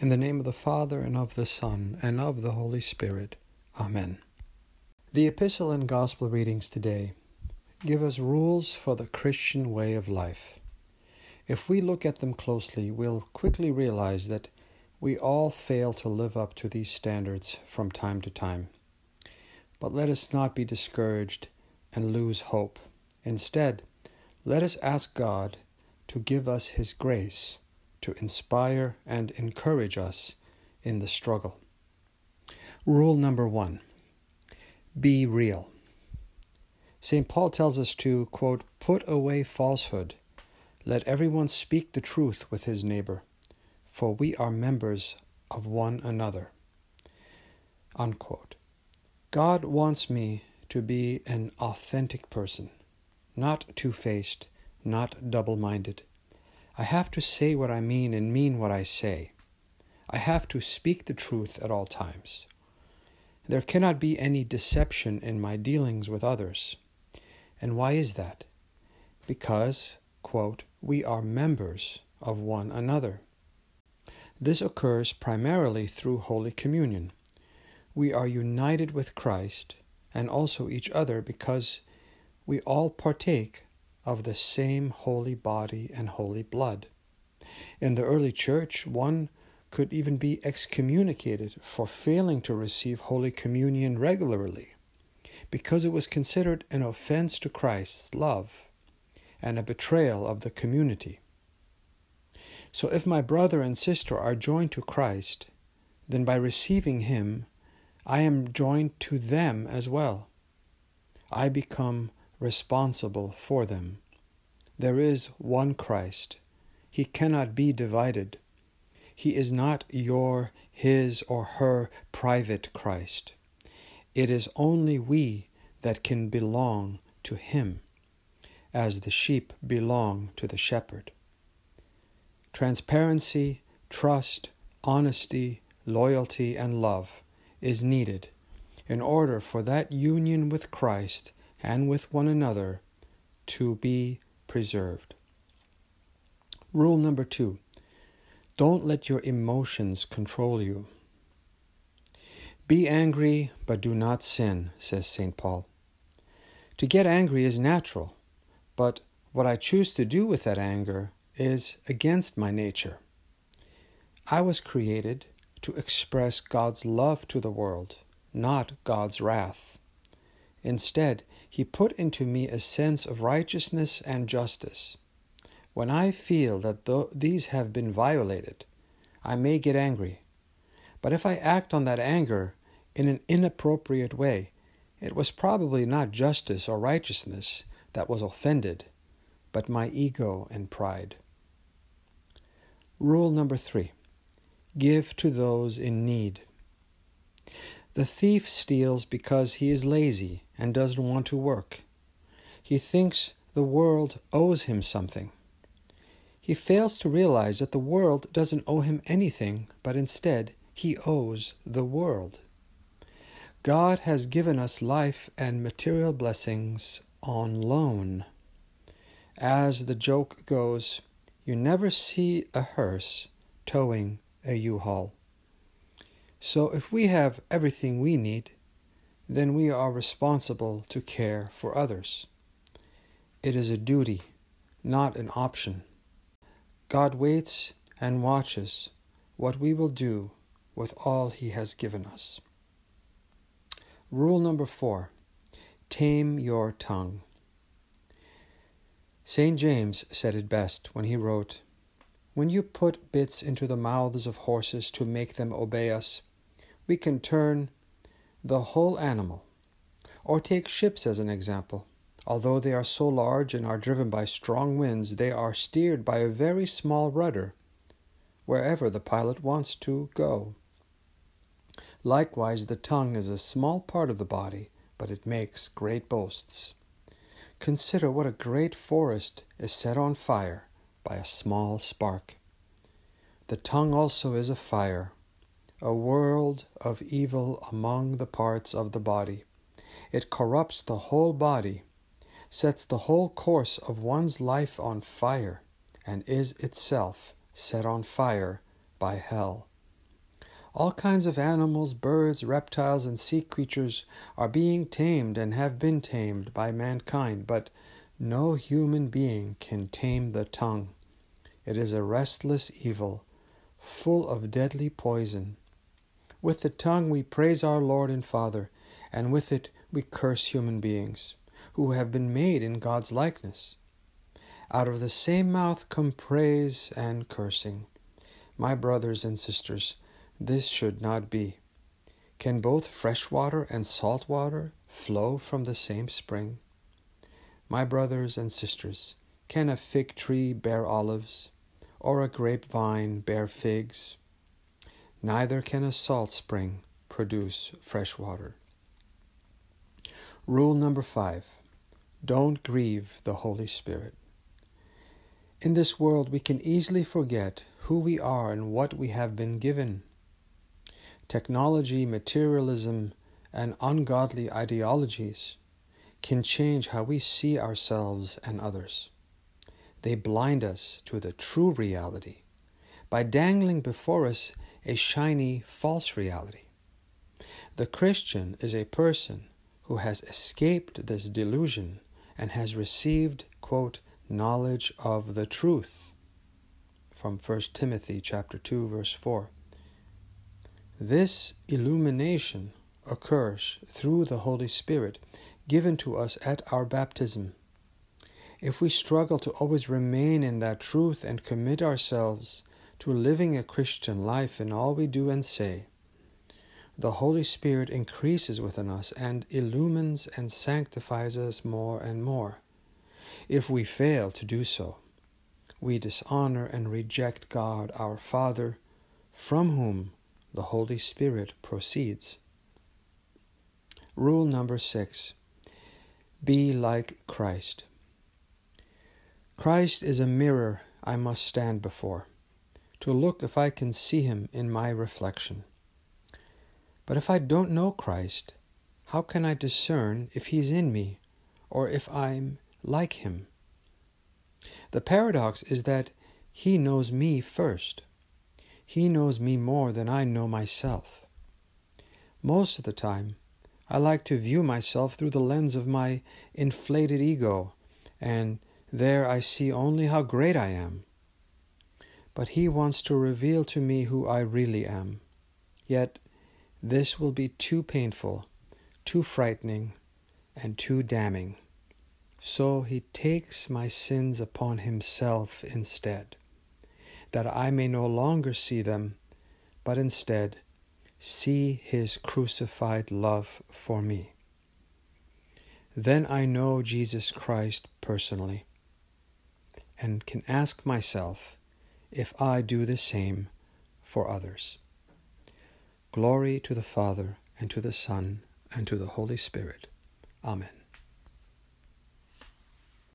In the name of the Father, and of the Son, and of the Holy Spirit. Amen. The epistle and gospel readings today give us rules for the Christian way of life. If we look at them closely, we'll quickly realize that we all fail to live up to these standards from time to time. But let us not be discouraged and lose hope. Instead, let us ask God to give us His grace to inspire and encourage us in the struggle. Rule number 1, be real. St. Paul tells us to, quote, put away falsehood. Let everyone speak the truth with his neighbor, for we are members of one another. Unquote. God wants me to be an authentic person, not two-faced, not double-minded. I have to say what I mean and mean what I say. I have to speak the truth at all times. There cannot be any deception in my dealings with others. And why is that? Because, quote, we are members of one another. This occurs primarily through Holy Communion. We are united with Christ and also each other because we all partake of the same holy body and holy blood. In the early church, one could even be excommunicated for failing to receive Holy Communion regularly, because it was considered an offense to Christ's love and a betrayal of the community. So if my brother and sister are joined to Christ, then by receiving Him, I am joined to them as well. I become responsible for them. There is one Christ. He cannot be divided. He is not his, or her private Christ. It is only we that can belong to Him, as the sheep belong to the shepherd. Transparency, trust, honesty, loyalty, and love is needed in order for that union with Christ and with one another to be preserved. Rule number 2, don't let your emotions control you. Be angry, but do not sin, says St. Paul. To get angry is natural, but what I choose to do with that anger is against my nature. I was created to express God's love to the world, not God's wrath. Instead, He put into me a sense of righteousness and justice. When I feel that these have been violated, I may get angry. But if I act on that anger in an inappropriate way, it was probably not justice or righteousness that was offended, but my ego and pride. Rule number 3, give to those in need. The thief steals because he is lazy and doesn't want to work. He thinks the world owes him something. He fails to realize that the world doesn't owe him anything, but instead he owes the world. God has given us life and material blessings on loan. As the joke goes, you never see a hearse towing a U-Haul. So if we have everything we need, then we are responsible to care for others. It is a duty, not an option. God waits and watches what we will do with all He has given us. Rule number 4, tame your tongue. St. James said it best when he wrote, when you put bits into the mouths of horses to make them obey us, we can turn the whole animal. Or take ships as an example. Although they are so large and are driven by strong winds, they are steered by a very small rudder, wherever the pilot wants to go. Likewise, the tongue is a small part of the body, but it makes great boasts. Consider what a great forest is set on fire by a small spark. The tongue also is a fire, a world of evil among the parts of the body. It corrupts the whole body, sets the whole course of one's life on fire, and is itself set on fire by hell. All kinds of animals, birds, reptiles, and sea creatures are being tamed and have been tamed by mankind, but no human being can tame the tongue. It is a restless evil, full of deadly poison. With the tongue we praise our Lord and Father, and with it we curse human beings, who have been made in God's likeness. Out of the same mouth come praise and cursing. My brothers and sisters, this should not be. Can both fresh water and salt water flow from the same spring? My brothers and sisters, can a fig tree bear olives, or a grapevine bear figs? Neither can a salt spring produce fresh water. Rule number 5. Don't grieve the Holy Spirit. In this world we can easily forget who we are and what we have been given. Technology, materialism, and ungodly ideologies can change how we see ourselves and others. They blind us to the true reality by dangling before us a shiny, false reality. The Christian is a person who has escaped this delusion and has received, quote, knowledge of the truth, from 1 Timothy chapter 2, verse 4. This illumination occurs through the Holy Spirit given to us at our baptism. If we struggle to always remain in that truth and commit ourselves to living a Christian life in all we do and say, the Holy Spirit increases within us and illumines and sanctifies us more and more. If we fail to do so, we dishonor and reject God our Father, from whom the Holy Spirit proceeds. Rule number 6. Be like Christ. Christ is a mirror I must stand before, to look if I can see him in my reflection. But if I don't know Christ, how can I discern if he's in me or if I'm like him? The paradox is that he knows me first. He knows me more than I know myself. Most of the time, I like to view myself through the lens of my inflated ego, and there I see only how great I am. But he wants to reveal to me who I really am. Yet, this will be too painful, too frightening, and too damning. So he takes my sins upon himself instead, that I may no longer see them, but instead see his crucified love for me. Then I know Jesus Christ personally, and can ask myself if I do the same for others. Glory to the Father, and to the Son, and to the Holy Spirit. Amen.